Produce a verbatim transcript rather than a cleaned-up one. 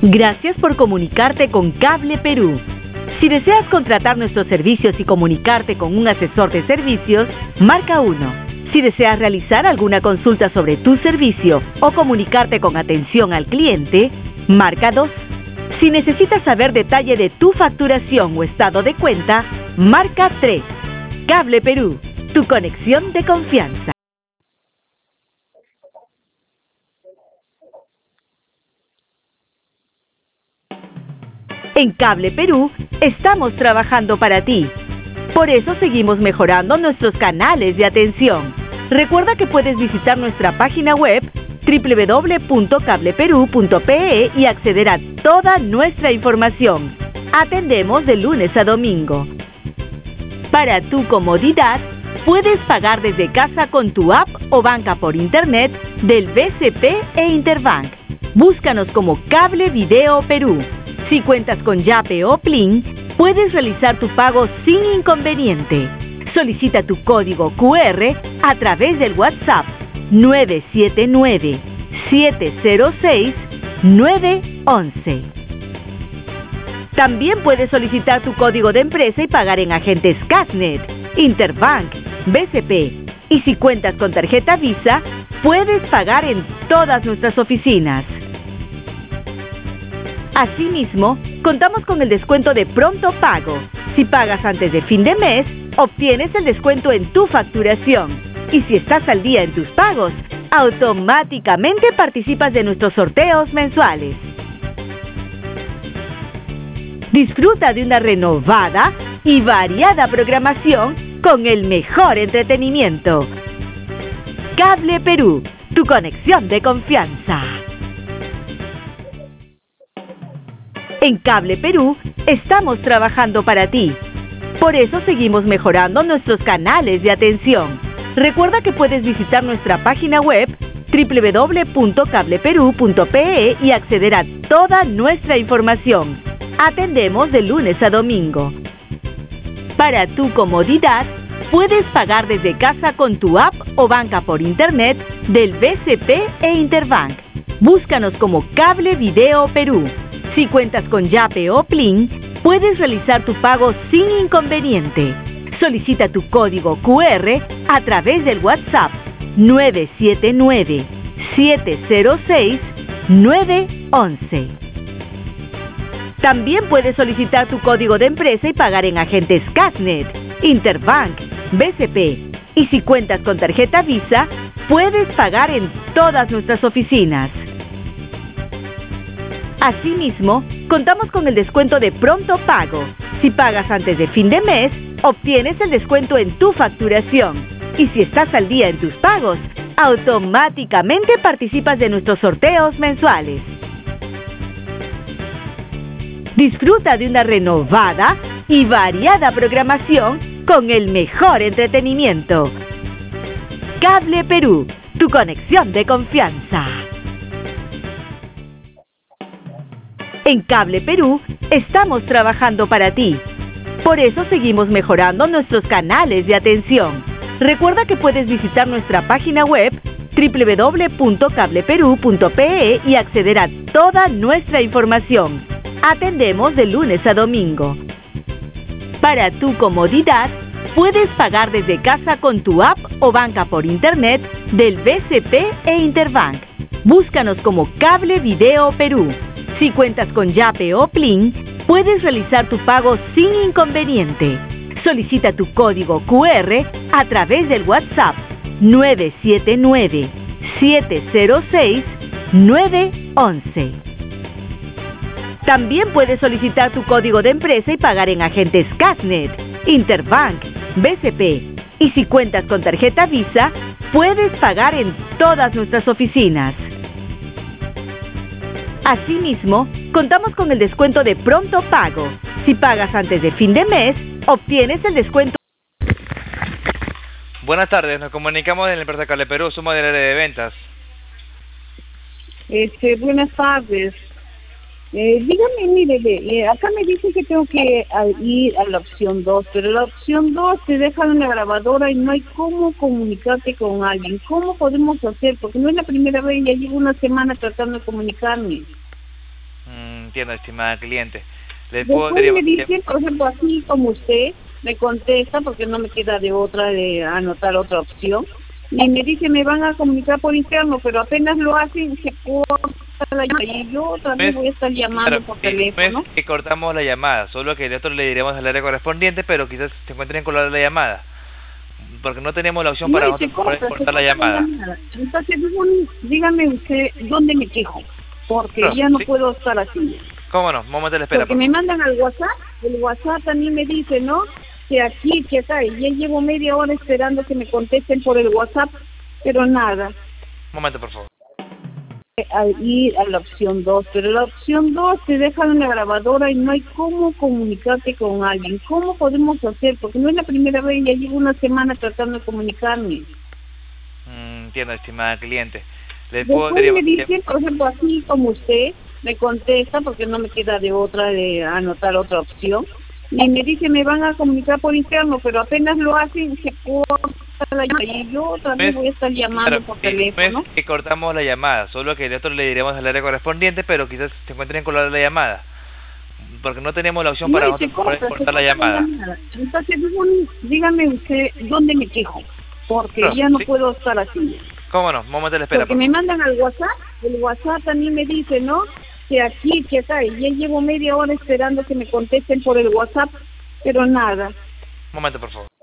Gracias por comunicarte con Cable Perú. Si deseas contratar nuestros servicios y comunicarte con un asesor de servicios, marca uno. Si deseas realizar alguna consulta sobre tu servicio o comunicarte con atención al cliente, marca dos. Si necesitas saber detalle de tu facturación o estado de cuenta, marca tres. Cable Perú, tu conexión de confianza. En Cable Perú estamos trabajando para ti. Por eso seguimos mejorando nuestros canales de atención. Recuerda que puedes visitar nuestra página web doble u doble u doble u punto cable perú punto pe e y acceder a toda nuestra información. Atendemos de lunes a domingo. Para tu comodidad, puedes pagar desde casa con tu app o banca por internet del B C P e Interbank. Búscanos como Cable Video Perú. Si cuentas con Yape o Plin, puedes realizar tu pago sin inconveniente. Solicita tu código cu erre a través del WhatsApp nueve siete nueve, siete cero seis, nueve once. También puedes solicitar tu código de empresa y pagar en agentes Casnet, Interbank, B C P. Y si cuentas con tarjeta Visa, puedes pagar en todas nuestras oficinas. Asimismo, contamos con el descuento de pronto pago. Si pagas antes de fin de mes, obtienes el descuento en tu facturación. Y si estás al día en tus pagos, automáticamente participas de nuestros sorteos mensuales. Disfruta de una renovada y variada programación con el mejor entretenimiento. Cable Perú, tu conexión de confianza. En Cable Perú estamos trabajando para ti. Por eso seguimos mejorando nuestros canales de atención. Recuerda que puedes visitar nuestra página web doble u doble u doble u punto cable perú punto pe e y acceder a toda nuestra información. Atendemos de lunes a domingo. Para tu comodidad, puedes pagar desde casa con tu app o banca por internet del B C P e Interbank. Búscanos como Cable Video Perú. Si cuentas con Yape o Plin, puedes realizar tu pago sin inconveniente. Solicita tu código cu erre a través del WhatsApp nueve siete nueve, siete cero seis, nueve once. También puedes solicitar tu código de empresa y pagar en agentes Casnet, Interbank, B C P. Y si cuentas con tarjeta Visa, puedes pagar en todas nuestras oficinas. Asimismo, contamos con el descuento de pronto pago. Si pagas antes de fin de mes, obtienes el descuento en tu facturación. Y si estás al día en tus pagos, automáticamente participas de nuestros sorteos mensuales. Disfruta de una renovada y variada programación con el mejor entretenimiento. Cable Perú, tu conexión de confianza. En Cable Perú estamos trabajando para ti. Por eso seguimos mejorando nuestros canales de atención. Recuerda que puedes visitar nuestra página web doble u doble u doble u punto cable perú punto pe e y acceder a toda nuestra información. Atendemos de lunes a domingo. Para tu comodidad, puedes pagar desde casa con tu app o banca por internet del B C P e Interbank. Búscanos como Cable Video Perú. Si cuentas con Yape o Plin, puedes realizar tu pago sin inconveniente. Solicita tu código cu erre a través del WhatsApp nueve siete nueve, siete cero seis, nueve once. También puedes solicitar tu código de empresa y pagar en agentes Casnet, Interbank, B C P. Y si cuentas con tarjeta Visa, puedes pagar en todas nuestras oficinas. Asimismo, contamos con el descuento de pronto pago. Si pagas antes de fin de mes, obtienes el descuento. Buenas tardes, nos comunicamos de la empresa Cable Perú, somos del área de ventas. Este, buenas tardes. Eh, dígame, mire, eh, acá me dice que tengo que ir a la opción dos, pero la opción dos te deja una grabadora y no hay cómo comunicarte con alguien. ¿Cómo podemos hacer? Porque no es la primera vez, ya llevo una semana tratando de comunicarme. Mm, Entiendo, estimada cliente. ¿Le puedo Después derivar- me dicen, por ejemplo, así como usted me contesta, porque no me queda de otra de anotar otra opción, y me dice me van a comunicar por interno, pero apenas lo hacen se corta la llamada y yo también voy a estar llamando Claro, por sí, teléfono. no es que cortamos la llamada, solo que nosotros le diremos al área correspondiente, pero quizás se encuentren con la llamada, porque no tenemos la opción No, para, y se nosotros- para corta, se cortar la corta llamada. Entonces, dígame, dígame usted dónde me quejo, porque No, ya no sí. puedo estar así. ¿Cómo no? Un momento de la espera. Porque por me favor. mandan al WhatsApp, el WhatsApp también me dice, ¿no? Que aquí, que acá, y ya llevo media hora esperando que me contesten por el WhatsApp, pero nada. Un momento, por favor. Al ir a la opción dos, pero la opción dos te deja una grabadora y no hay cómo comunicarte con alguien. ¿Cómo podemos hacer? Porque no es la primera vez, ya llevo una semana tratando de comunicarme. Mm, entiendo, estimada cliente. ¿Le puedo Después me derivar- dicen, por ejemplo, así como usted me contesta, porque no me queda de otra de anotar otra opción, y me dice me van a comunicar por interno, pero apenas lo hacen se corta la llamada y yo también voy a estar llamando Claro, por sí, teléfono. no es que cortamos la llamada, solo que nosotros le diremos al área correspondiente, pero quizás se encuentren con la llamada, porque no tenemos la opción No, para, y se nosotros- para corta, se cortar la corta llamada. Entonces, dígame, dígame usted dónde me quejo, porque No, ya no sí. puedo estar así. ¿Cómo no? Un momento de la espera. Porque por me favor. mandan al WhatsApp, el WhatsApp también me dice, ¿no? Que aquí, que acá, y ya llevo media hora esperando que me contesten por el WhatsApp, pero nada. Un momento, por favor.